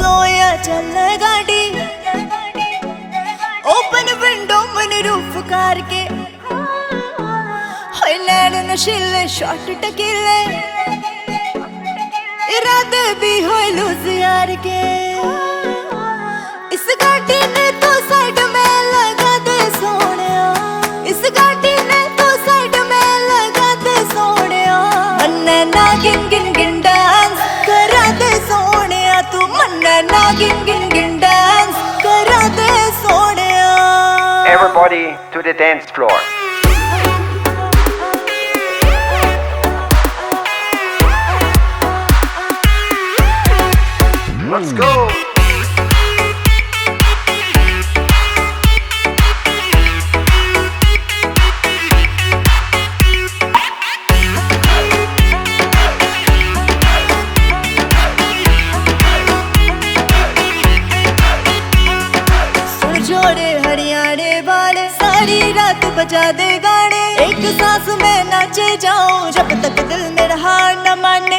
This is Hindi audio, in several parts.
स्लो या चल गाड़ी, ओपन विंडो मन रूफ करके, होए नैन नशीले शॉट टकीले, इरादे भी होए लूज यार के। इस गाड़ी ने तो साइड में लगा दे सोनिया, इस गाड़ी ने तो साइड में लगा दे सोनिया, मन्ने ना गिन गिन गिन डांस करा दे सोनिया, तू मन्ने ना गिन गिन गिन डांस करा दे Sonia. Everybody to the dance floor. Let's go. जोड़े हरियाणे वाले सारी रात बजा दे गाने, एक सांस में नाचे जाऊं जब तक दिल मेरा हार न माने।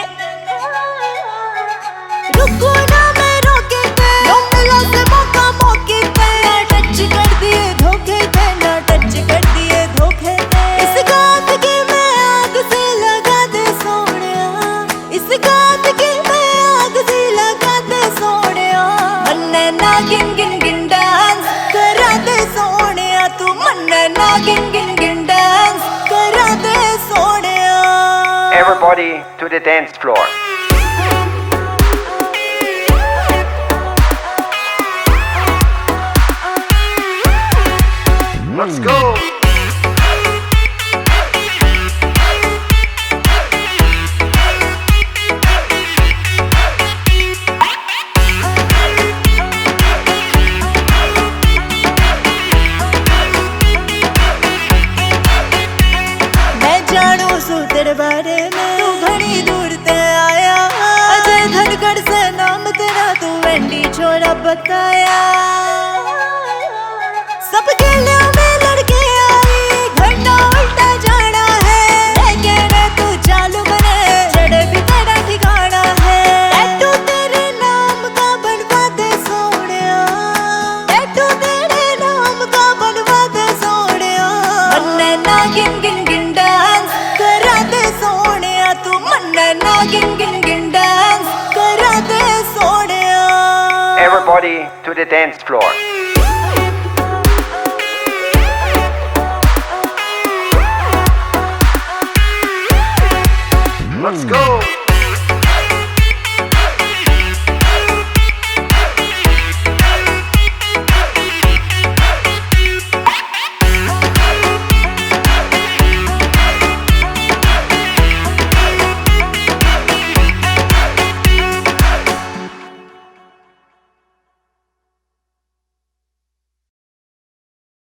रुको ना मैं रोके थे, लो मिला से मौका मौके पे, ना टच कर दिए धोखे थे, ना टच कर दिए धोखे थे। इस गात की मैं आग से लगा दे सोनिया, इस गात की मैं आग से लगा दे सोनिया, मन्ने ना गिन गिन गिन डांस करा दे सोनिया, तू मन्ने ना गिन गिन गिन डांस करा दे Sonia. Everybody to the dance floor. Let's go. मैं जानू सू तेरे बारे में, तू घनी दूर ते आया, अजय धनखड़ से नाम तेरा, तू वेंडी छोरा बताया। सब गलियों में लड़के आई, घंटा उल्टा जाना है, लेकिन तू चालू बने चढ़े भी तेरा ठिकाना है। टैटू तेरे नाम का बनवा दे सोनिया, टैटू तेरे नाम का बनवा दे सोनिया, मन्ने ना गिन गिन गिन डांस करा दे सोनिया, तू मन्ने ना गिन गिन गिन डांस करा दे Sonia. Everybody to the dance floor. Let's go.